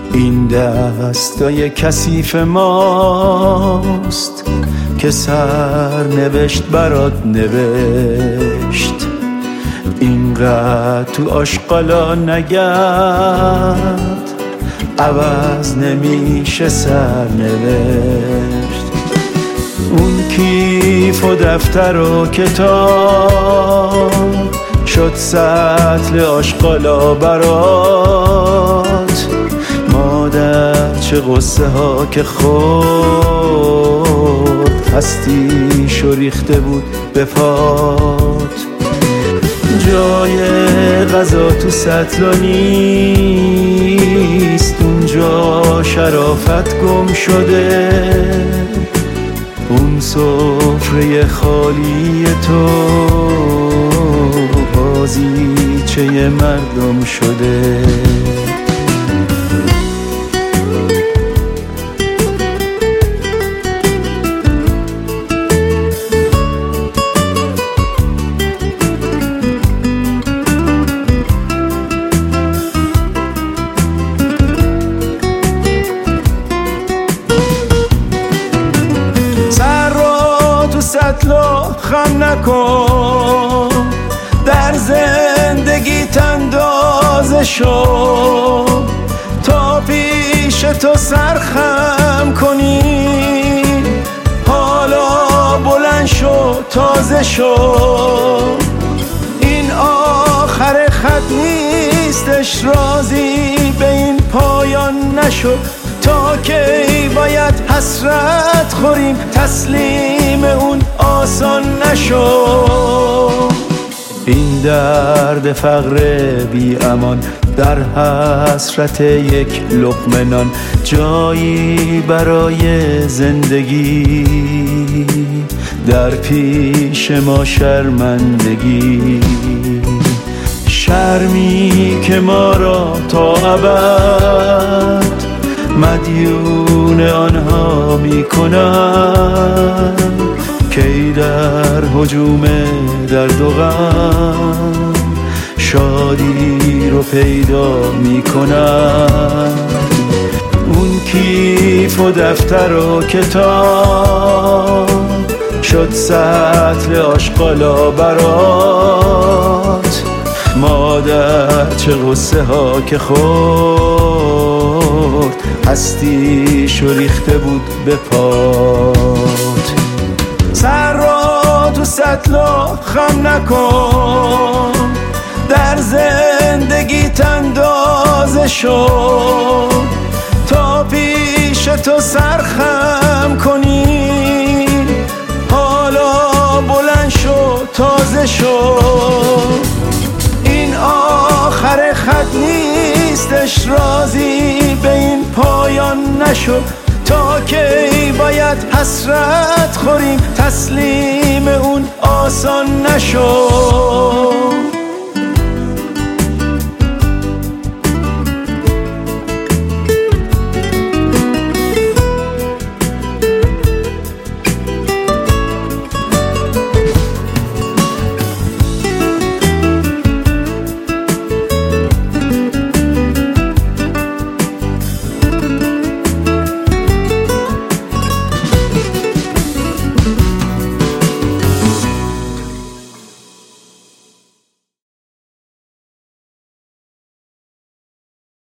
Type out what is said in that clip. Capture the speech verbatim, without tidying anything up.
این دستای کثیف ماست که سر نوشت برات نوشت. اینقدر تو آشغالا نگرد، عوض نمیشه سر نوشت. اون کیف و دفتر و کتاب شد سطل آشغالا برات. مادر چه غصه ها که خورد، هستیشو ریخته بود به پات. جای غذا تو سطلا نیست، اونجا شرافت گم شده. اون سفره خالی تو بازیچه مردم شده. سطلا خم نکن، در زندگی اندازه شو تا پیش تو سرخم کنی. حالا بلند شو، تازه شو، این آخر خط نیستش. راضی به این پایان نشو، تا کی باید حسرت خوریم، تسلیم اون آسان نشو. این درد فقر بی امان در حسرت یک لقمه نان، جایی برای زندگی در پیش ما شرمندگی. شرمی که ما را تا ابد مدیون آنها می کنن، کی در هجوم درد و غم شادی رو پیدا می کنن. اون کیف و دفتر و کتاب شد سطل آشغالا برات. مادر چه غصه ها که خورد، هستیشو ریخته بود به پات. سر را تو سطلا خم نکن، در زندگی اندازه شو تا پیش تو سرخم کنی. حالا بلند شو، تازه شو، این آخر خط نیستش. راضی به این پایان نشو، تا کی باید حسرت خوریم، تسلیم اون آسان نشو.